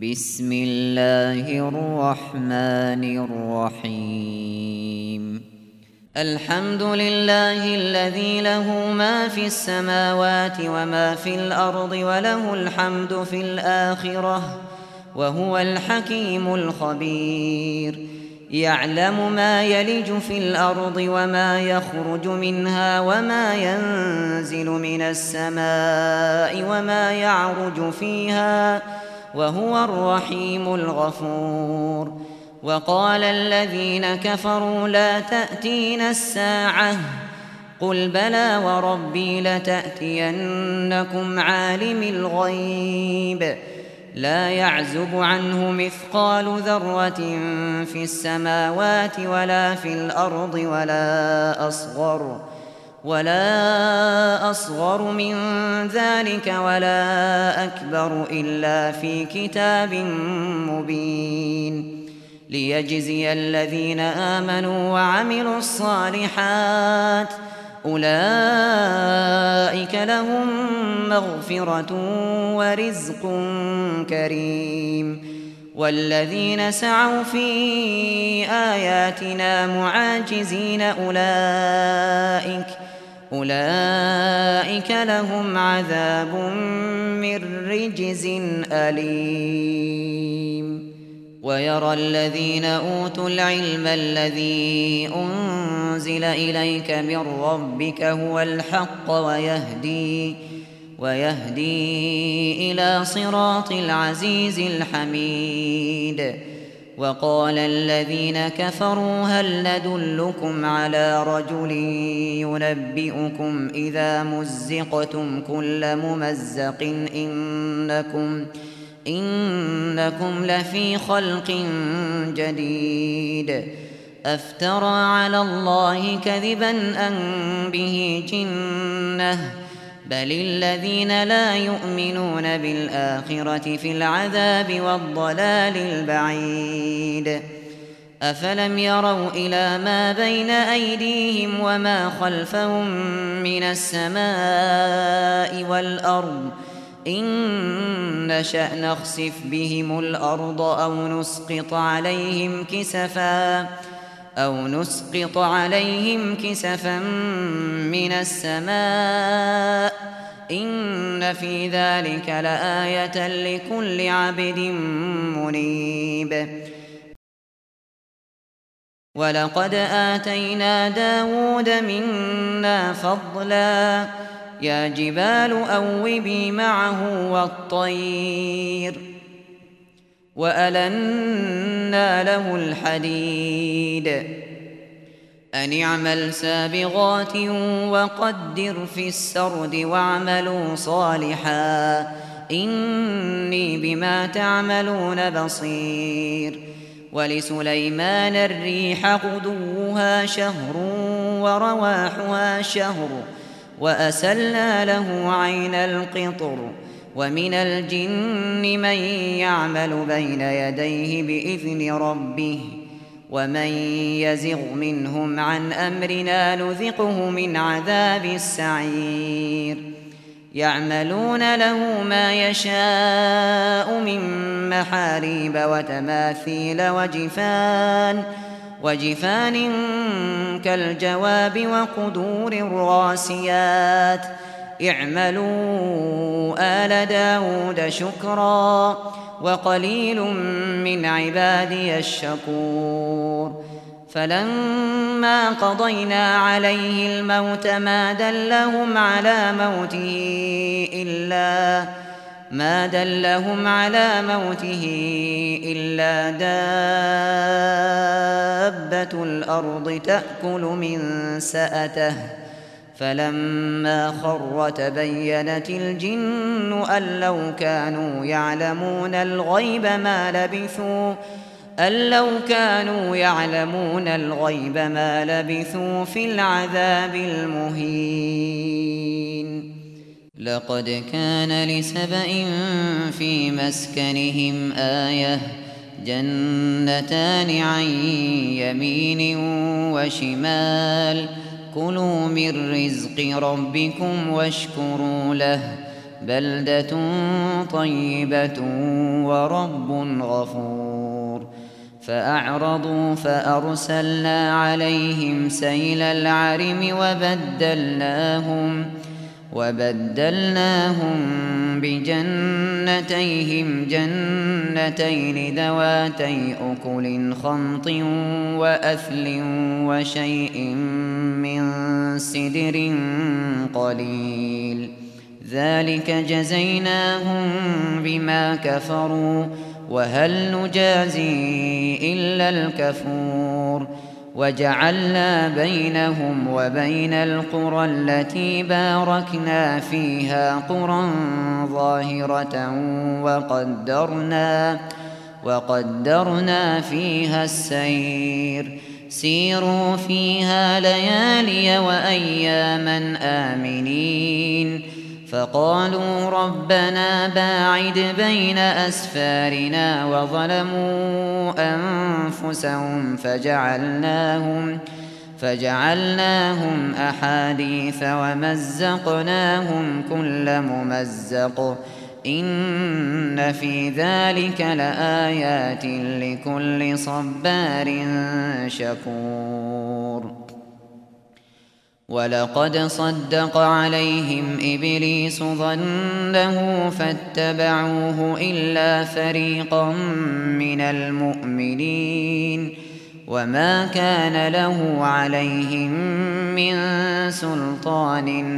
بسم الله الرحمن الرحيم. الحمد لله الذي له ما في السماوات وما في الأرض وله الحمد في الآخرة وهو الحكيم الخبير. يعلم ما يلج في الأرض وما يخرج منها وما ينزل من السماء وما يعرج فيها وهو الرحيم الغفور. وقال الذين كفروا لا تأتينا الساعة قل بلى وربي لتأتينكم عالم الغيب لا يعزب عنه مثقال ذرة في السماوات ولا في الأرض ولا أصغر من ذلك ولا أكبر إلا في كتاب مبين. ليجزي الذين آمنوا وعملوا الصالحات أولئك لهم مغفرة ورزق كريم. والذين سعوا في آياتنا معاجزين أولئك لهم عذاب من رجز أليم. ويرى الذين أوتوا العلم الذي أنزل إليك من ربك هو الحق ويهدي إلى صراط العزيز الحميد. وقال الذين كفروا هل ندلكم على رجل ينبئكم إذا مزقتم كل ممزق إنكم لفي خلق جديد. أفترى على الله كذبا أم به جنة بل الذين لا يؤمنون بالآخرة في العذاب والضلال البعيد. أفلم يروا إلى ما بين أيديهم وما خلفهم من السماء والأرض إن نشأ نخسف بهم الأرض أو نسقط عليهم كسفا من السماء إن في ذلك لآية لكل عبد منيب. ولقد آتينا داود منا فضلا يا جبال أوبي معه والطير وألنا له الحديد أن اعمل سابغات وقدر في السرد واعملوا صالحا إني بما تعملون بصير. ولسليمان الريح غدوها شهر ورواحها شهر وأسلنا له عين القطر. ومن الجن من يعمل بين يديه بإذن ربه ومن يزغ منهم عن أمرنا نذقه من عذاب السعير. يعملون له ما يشاء من محاريب وتماثيل وجفان كالجواب وقدور الراسيات اعملوا آل داود شكرا وقليل من عبادي الشكور. فلما قضينا عليه الموت ما دلهم على موته إلا دابة الأرض تأكل من سأته فلما خر تبينت الجن أن لو كانوا يعلمون الغيب ما لبثوا في العذاب المهين. لقد كان لسبإ في مسكنهم آية جنتان عن يمين وشمال كلوا من رزق ربكم واشكروا له بلدة طيبة ورب غفور. فأعرضوا فأرسلنا عليهم سيل العرم وبدلناهم بجنتيهم جنتين ذواتي أكل خمط وأثل وشيء من سدر قليل، ذلك جزيناهم بما كفروا وهل نجازي إلا الكفور. وجعلنا بينهم وبين القرى التي باركنا فيها قرى ظاهرة وقدرنا فيها السير، سيروا فيها ليالي وأياما آمنين. فقالوا ربنا باعد بين أسفارنا وظلموا أنفسهم فجعلناهم أحاديث ومزقناهم كل ممزق، إن في ذلك لآيات لكل صبار شكور. ولقد صدق عليهم إبليس ظنه فاتبعوه إلا فريقا من المؤمنين، وما كان له عليهم من سلطان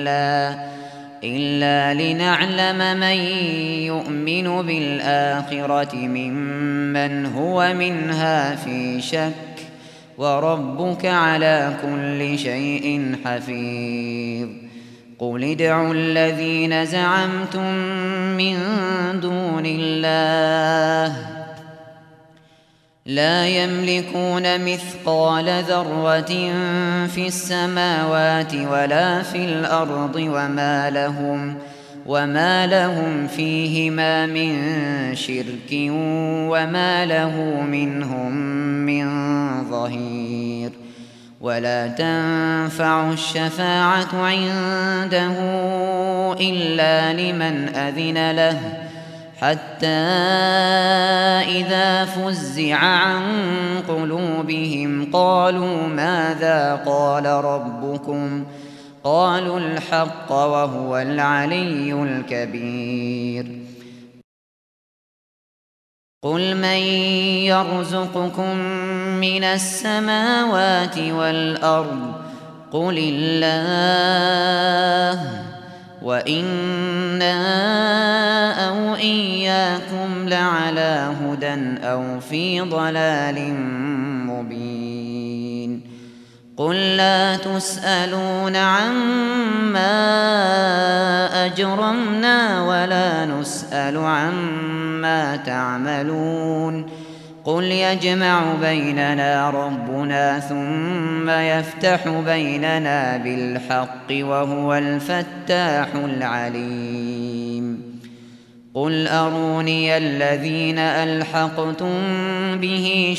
إلا لنعلم من يؤمن بالآخرة ممن هو منها في شك، وربك على كل شيء حفيظ. قل ادعوا الذين زعمتم من دون الله لا يملكون مثقال ذرة في السماوات ولا في الأرض وما لهم فيهما من شرك وما له منهم من ظهير. ولا تنفع الشفاعة عنده إلا لمن أذن له، حتى إذا فزع عن قلوبهم قالوا ماذا قال ربكم؟ قالوا الحق وهو العلي الكبير. قل من يرزقكم من السماوات والأرض؟ قل الله، وإنا أو إياكم لعلى هدى أو في ضلال مبين. قل لا تسألون عما أجرمنا ولا نسأل عما تعملون. قل يجمع بيننا ربنا ثم يفتح بيننا بالحق وهو الفتاح العليم. قل أروني الذين ألحقتم به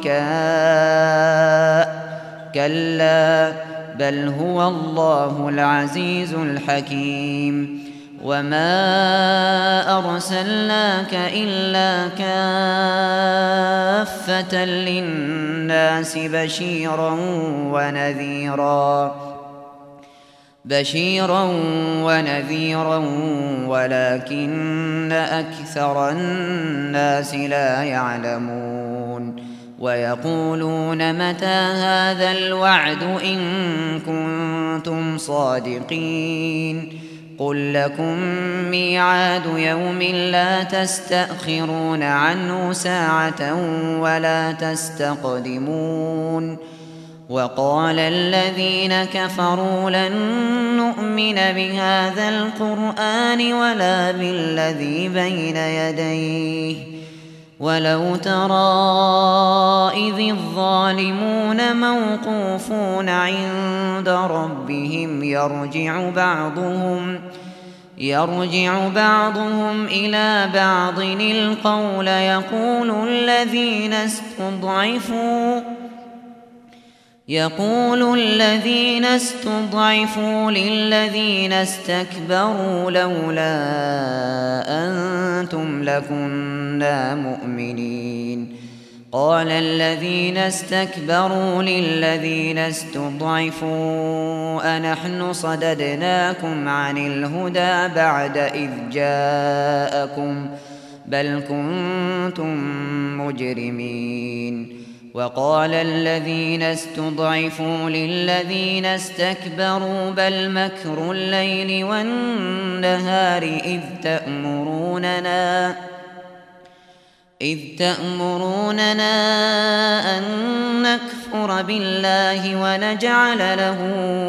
شركاء، كلا بل هو الله العزيز الحكيم. وما أرسلناك إلا كافة للناس بشيرا ونذيرا ولكن أكثر الناس لا يعلمون. ويقولون متى هذا الوعد إن كنتم صادقين؟ قل لكم ميعاد يوم لا تستأخرون عنه ساعة ولا تستقدمون. وقال الذين كفروا لن نؤمن بهذا القرآن ولا بالذي بين يديه، ولو ترى إذ الظالمون موقوفون عند ربهم يرجع بعضهم إلى بعض يقول الذين استضعفوا للذين استكبروا لولا أنتم لكنا مؤمنين. قال الذين استكبروا للذين استضعفوا أنحن صددناكم عن الهدى بعد إذ جاءكم بل كنتم مجرمين. وقال الذين استضعفوا للذين استكبروا بل مكر الليل والنهار إذ تأمروننا أن نكفر بالله ونجعل له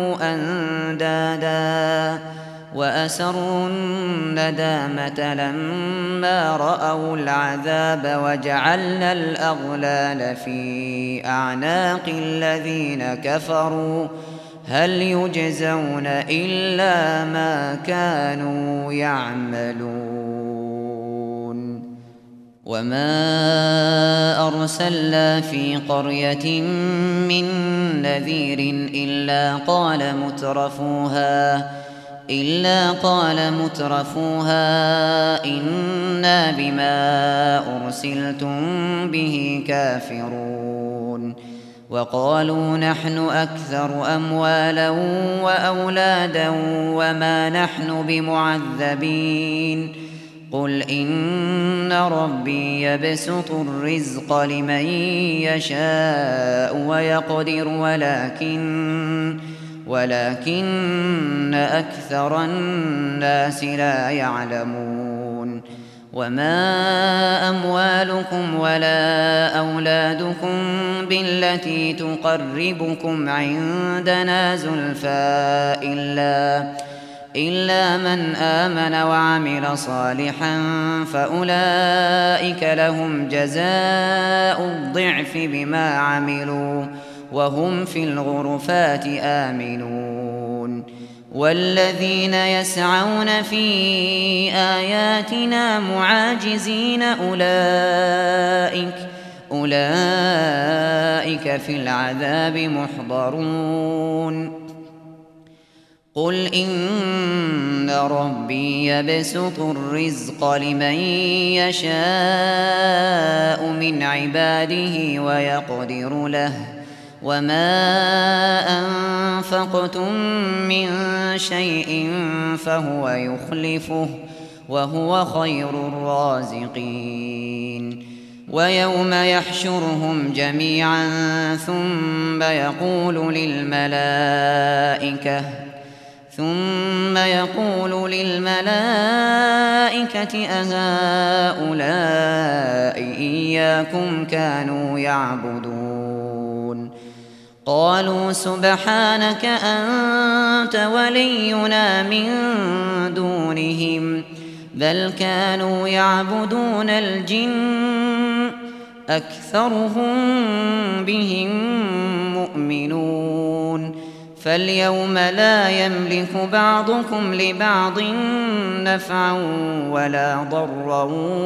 أندادا وأسروا الندامة لما رأوا العذاب وجعلنا الأغلال في أعناق الذين كفروا هل يجزون إلا ما كانوا يعملون. وما أرسلنا في قرية من نذير إلا قال مترفوها إنا بما أرسلتم به كافرون. وقالوا نحن أكثر أموالا وأولادا وما نحن بمعذبين. قل إن ربي يبسط الرزق لمن يشاء ويقدر ولكن أكثر الناس لا يعلمون. وما أموالكم ولا أولادكم بالتي تقربكم عندنا زلفى إلا من آمن وعمل صالحا فأولئك لهم جزاء الضعف بما عملوا وهم في الغرفات آمنون. والذين يسعون في آياتنا معاجزين أولئك في العذاب محضرون. قل إن ربي يبسط الرزق لمن يشاء من عباده ويقدر له وما أنفقتم من شيء فهو يخلفه وهو خير الرازقين. ويوم يحشرهم جميعا ثم يقول للملائكة أهؤلاء إياكم كانوا يعبدون. قالوا سبحانك أنت ولينا من دونهم بل كانوا يعبدون الجن أكثرهم بهم مؤمنون. فاليوم لا يملك بعضكم لبعض نفعا ولا ضرا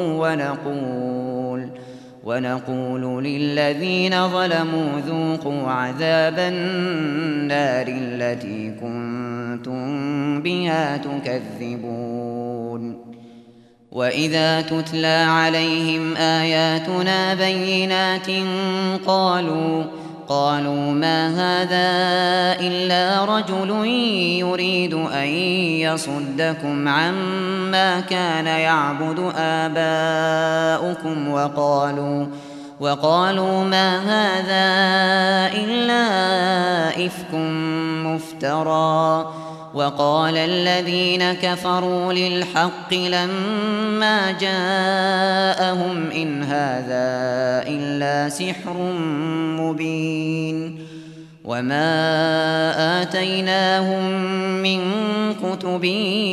ونقول للذين ظلموا ذوقوا عذاب النار التي كنتم بها تكذبون. وإذا تتلى عليهم آياتنا بينات قالوا ما هذا إلا رجل يريد أن يصدكم عما كان يعبد آباؤكم وقالوا ما هذا إلا إفك مفترى. وقال الذين كفروا للحق لما جاءهم إن هذا إلا سحر مبين. وما آتيناهم من كتب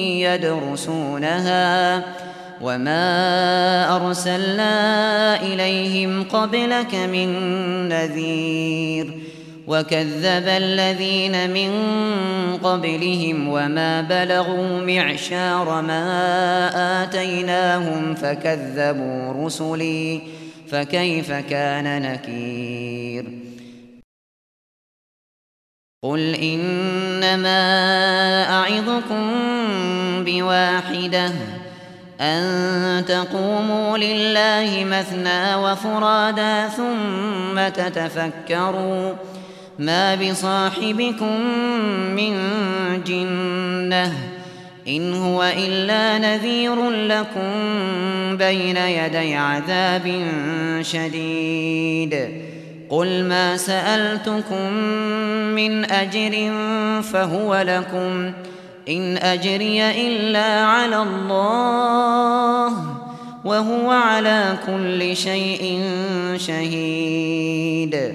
يدرسونها وما أرسلنا إليهم قبلك من نذير. وكذب الذين من قبلهم وما بلغوا معشار ما آتيناهم فكذبوا رسلي فكيف كان نكير. قل إنما أعظكم بواحدة أن تقوموا لله مثنى وفرادا ثم تتفكروا ما بصاحبكم من جنة إن هو إلا نذير لكم بين يدي عذاب شديد قل ما سألتكم من أجر فهو لكم إن أجري إلا على الله وهو على كل شيء شهيد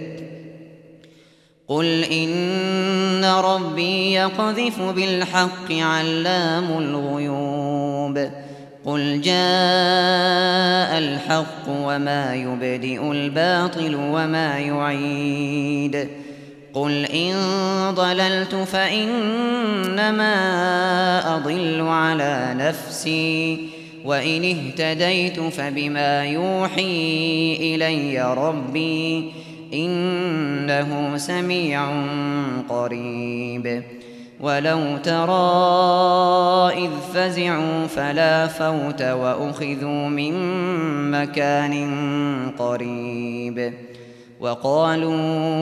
قل إن ربي يقذف بالحق علام الغيوب قل جاء الحق وما يبدئ الباطل وما يعيد قل إن ضللت فإنما أضل على نفسي وإن اهتديت فبما يوحي إلي ربي إنه سميع قريب ولو ترى إذ فزعوا فلا فوت وأخذوا من مكان قريب وقالوا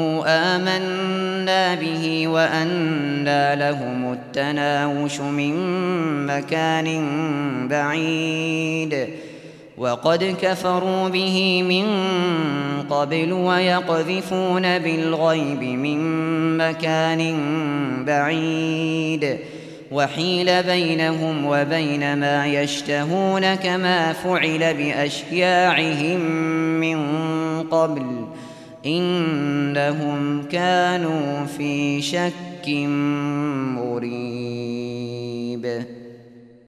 آمنا به وأنى لهم التناوش من مكان بعيد وقد كفروا به من قبل ويقذفون بالغيب من مكان بعيد وحيل بينهم وبين ما يشتهون كما فعل بأشياعهم من قبل إنهم كانوا في شك مريب